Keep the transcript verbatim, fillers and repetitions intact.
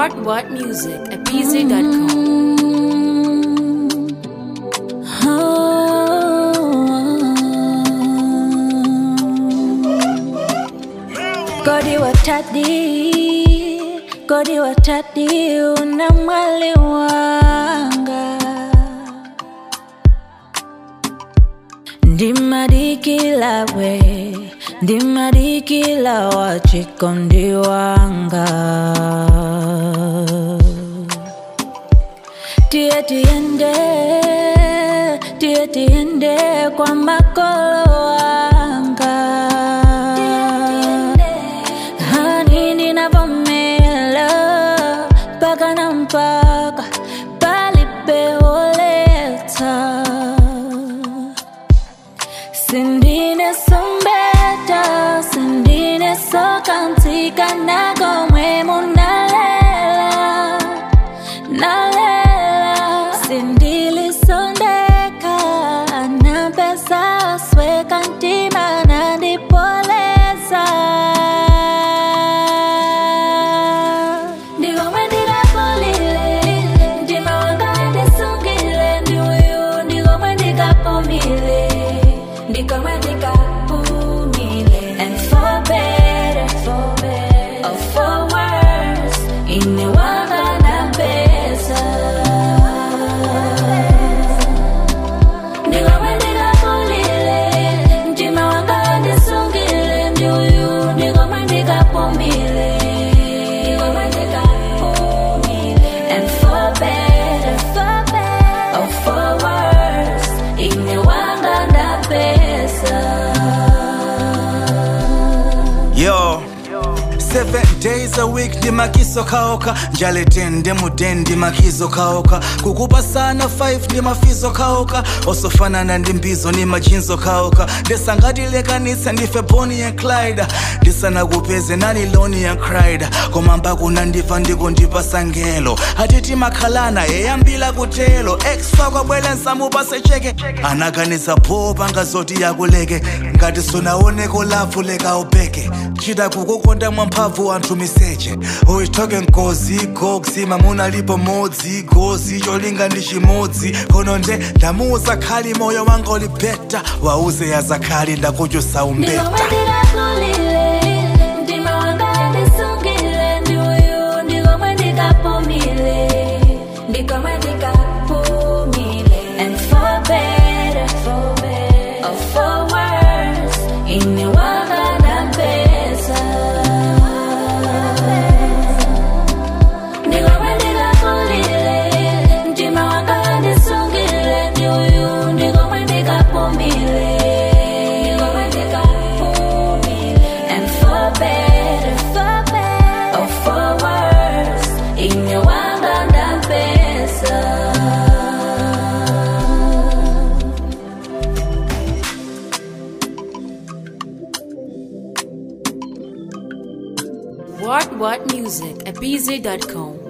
What What Music at b z dot com. Godi watadi, Godi watadi, una mwali wanga. Ndimadikila we, ndimadikila wachikondi wanga. Tie tiende, tie tiende kwa makolo wanga. Hani ninavomela, paka na mpaka, palipe oleta. Sindine sombeta, sindine sokantika nago mwemu nalela, nalela. Sindili sondeka, anapesa sweka ntima nandipoleza. Ndigo mwendira polile, ntima wanga ndisungile, ndiuyu ndigo mwendika pomile. And for better, for better, or for worse, inewanga na pesa. Ndigo mwendika polile, ntima wanga ndisungile, ndiuyu ndigo mwendika pomile. And for better, for better, or for worse, inewanga na pesa. Yo, seven days a week di makiso kaoka. Njale ten demu ten di makizo kaoka. Kukupa sana five di mafizo kaoka. Osofana na ndimbizo ni majinzo kaoka. Desa ngadile kanisa ndife Bonnie and Clyde. Desa na kupeze nani Lonnie and Clyde. Komamba kuna ndifa ndiko ndipa sangelo. Hatiti makalana yeyambila kutelo. Ex-fa kwa bwele nsamu pase cheke. Anaganiza popa ngazoti ya kuleke. Ngati sunaone kulafu leka upeke. Chida kukukonda mwampavu wantu miseche. Uitoke nkozi, goksi, mamuna lipo modzi. Gozi, cholinga ndishimodzi. Kono nde, ndamuza kali moyo wanga ulipeta. Wauze ya zakali ndakujo saumbeta. Ndigo mwendira polile, ntima wanga ndisungile, ndiuyu ndigo mwendika pomile. Ndigo mwendika pomile. And for better, for better, or for worse, inewanga na pesa. Ndigo mwendika polile, ntima wanga ndisungile, ndiuyu ndigo mwendika pomile. And for better, for better, or for worse, inewanga na pesa. What What Music at b z dot com.